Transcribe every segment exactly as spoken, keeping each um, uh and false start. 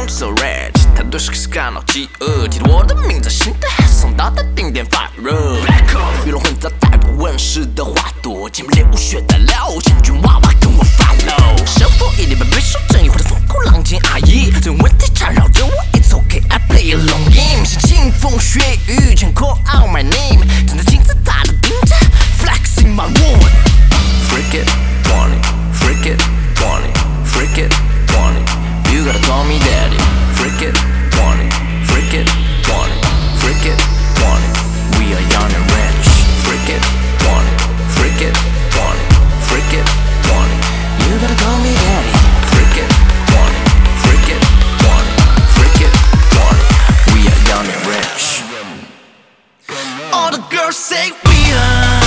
don't so rich， 他对是个感到饥饿，提着我的名字，新的 hit 送到他顶点发热。娱乐混杂太多温室的花朵，节目猎物学的料，千军娃娃跟我 follow。生活一定被备受争议，或者风口浪尖阿姨，这问题缠绕着我。It's okay, I play a long game， 是清风血雨，全 call out my name， 站在金字塔的顶着 ，flexing my wall。Freak it, want it, freak it, want it, freak it, want it. You gotta call me daddy. Freak it, want it, freak it, want it, freak it, want it. We are young and rich. Freak it, want it, freak it, want it, freak it, want it. You gotta call me daddy. Freak it, want it, freak it, want it, freak it, want it. We are young and rich. All the girls say we are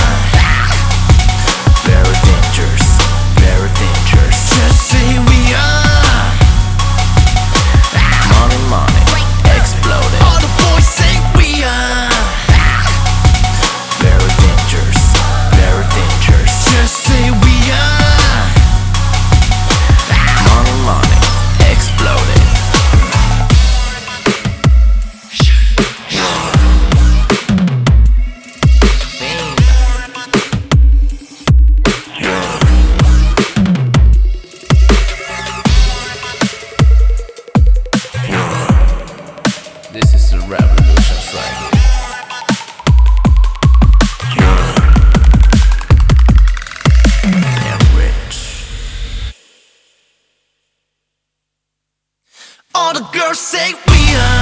very dangerous, very dangerous. Just say we are money, money, exploding. All the boys say we are very dangerous, very dangerous. Just say we are money, money, exploding. This is the revolution right here. I'm rich. All the girls say we are